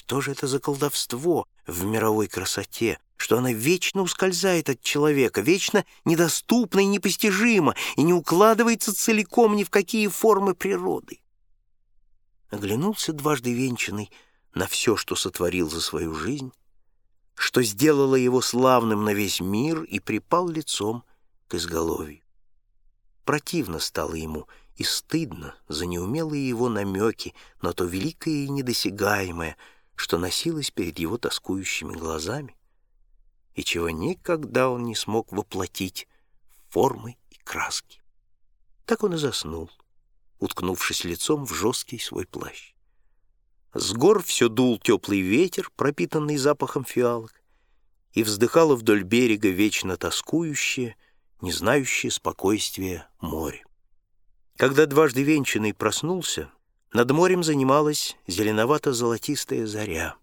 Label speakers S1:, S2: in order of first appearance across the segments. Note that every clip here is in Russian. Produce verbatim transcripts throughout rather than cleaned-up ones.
S1: Что же это за колдовство в мировой красоте, что она вечно ускользает от человека, вечно недоступна и непостижима, и не укладывается целиком ни в какие формы природы? Оглянулся дважды венчанный на все, что сотворил за свою жизнь, что сделало его славным на весь мир, и припал лицом к изголовью. Противно стало ему и стыдно за неумелые его намеки на то великое и недосягаемое, что носилось перед его тоскующими глазами, и чего никогда он не смог воплотить в формы и краски. Так он и заснул, уткнувшись лицом в жесткий свой плащ. С гор все дул теплый ветер, пропитанный запахом фиалок, и вздыхало вдоль берега вечно тоскующее, не знающее спокойствия море. Когда дважды венчанный проснулся, над морем занималась зеленовато-золотистая заря.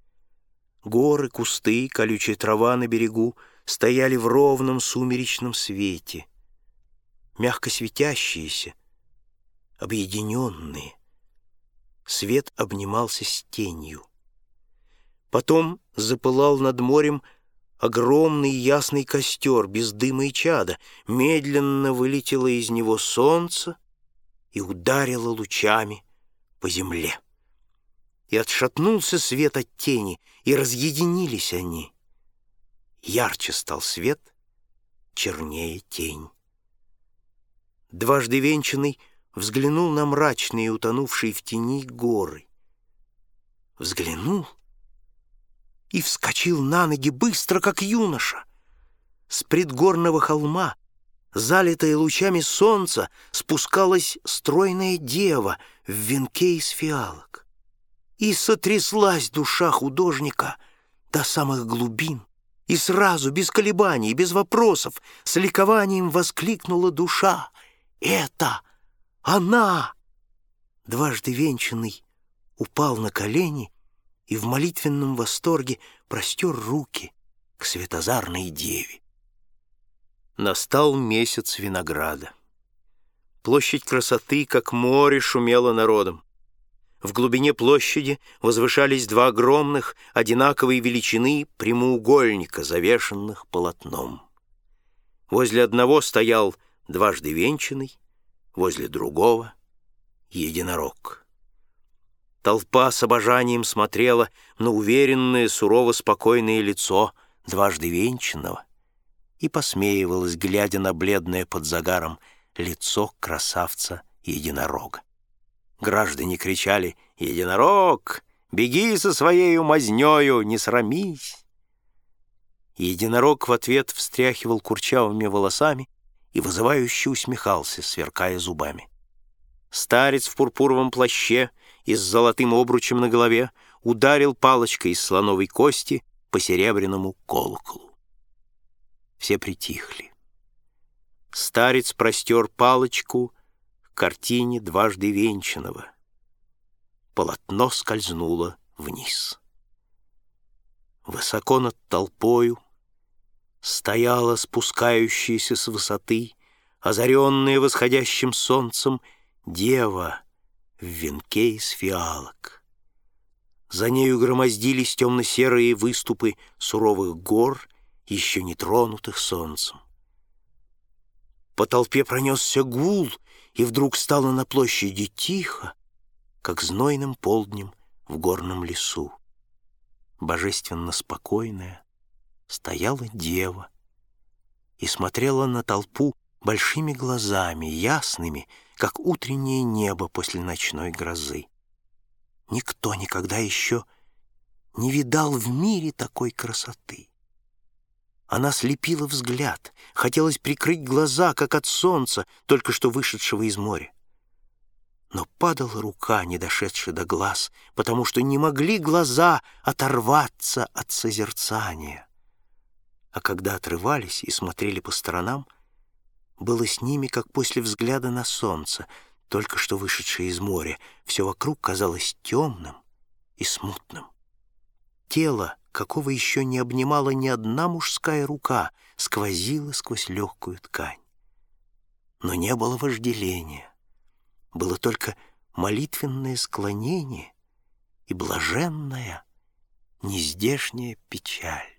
S1: Горы, кусты, колючая трава на берегу стояли в ровном сумеречном свете, мягко светящиеся, объединенные. Свет обнимался с тенью. Потом запылал над морем огромный ясный костер без дыма и чада. Медленно вылетело из него солнце и ударило лучами по земле. И отшатнулся свет от тени, и разъединились они. Ярче стал свет, чернее тень. Дважды венчанный взглянул на мрачные, утонувшие в тени горы. Взглянул и вскочил на ноги быстро, как юноша. С предгорного холма, залитая лучами солнца, спускалась стройная дева в венке из фиалок. И сотряслась душа художника до самых глубин, и сразу, без колебаний, без вопросов, с ликованием воскликнула душа: «Это она!» Дважды венчанный упал на колени и в молитвенном восторге простер руки к светозарной деве. Настал месяц винограда. Площадь красоты, как море, шумела народом. В глубине площади возвышались два огромных, одинаковой величины прямоугольника, завешенных полотном. Возле одного стоял дважды венчанный, возле другого — единорог. Толпа с обожанием смотрела на уверенное, сурово-спокойное лицо дважды венчанного и посмеивалась, глядя на бледное под загаром лицо красавца-единорога. Граждане кричали: «Единорог, беги со своею мазнёю, не срамись!» Единорог в ответ встряхивал курчавыми волосами и вызывающе усмехался, сверкая зубами. Старец в пурпуровом плаще и с золотым обручем на голове ударил палочкой из слоновой кости по серебряному колоколу. Все притихли. Старец простер палочку к картине дважды венчанного. Полотно скользнуло вниз. Высоко над толпою стояла спускающаяся с высоты, озаренная восходящим солнцем, дева в венке из фиалок. За нею громоздились темно-серые выступы суровых гор, еще не тронутых солнцем. По толпе пронесся гул, и вдруг стало на площади тихо, как знойным полднем в горном лесу. Божественно спокойная стояла дева и смотрела на толпу большими глазами, ясными, как утреннее небо после ночной грозы. Никто никогда еще не видал в мире такой красоты. Она слепила взгляд, хотелось прикрыть глаза, как от солнца, только что вышедшего из моря. Но падала рука, не дошедшая до глаз, потому что не могли глаза оторваться от созерцания. А когда отрывались и смотрели по сторонам, было с ними, как после взгляда на солнце, только что вышедшее из моря. Все вокруг казалось темным и смутным. Тело, какого еще не обнимала ни одна мужская рука, сквозило сквозь легкую ткань. Но не было вожделения. Было только молитвенное склонение и блаженная нездешняя печаль.